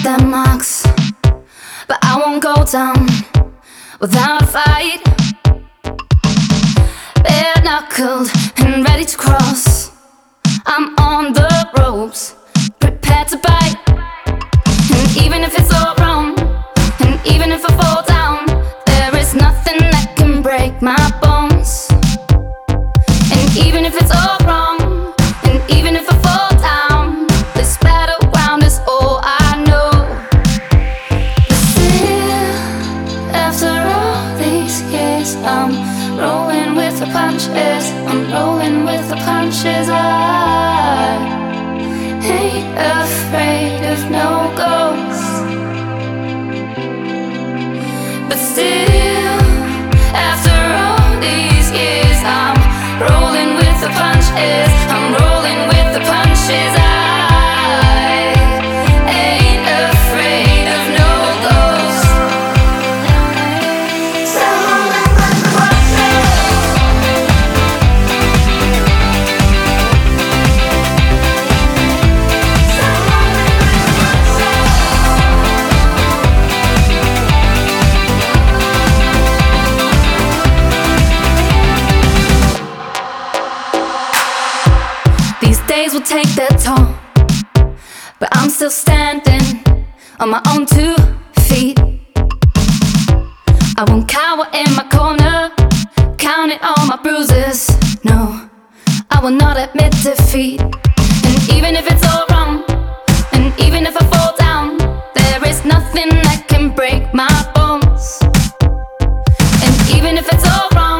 their marks, but I won't go down without a fight. Bare knuckled and ready to cross, I'm on the ropes, prepared to bite. And even if it's all wrong, and even if I fall down, there is nothing that can break my bones. And even if it's all wrong, and even if I fall down, this battleground is all I know. But still, after all these years, I'm rolling with the punches. I'm rolling with the punches. I ain't afraid of no ghosts. But still, after all these years, I'm rolling with the punches. I'm rolling with the punches. I ain't afraid of no ghosts. These days will take their toll, but I'm still standing on my own 2 feet. I won't cower in my corner, counting all my bruises. No, I will not admit defeat. And even if it's all wrong, and even if I fall down, there is nothing that can break my bones. And even if it's all wrong,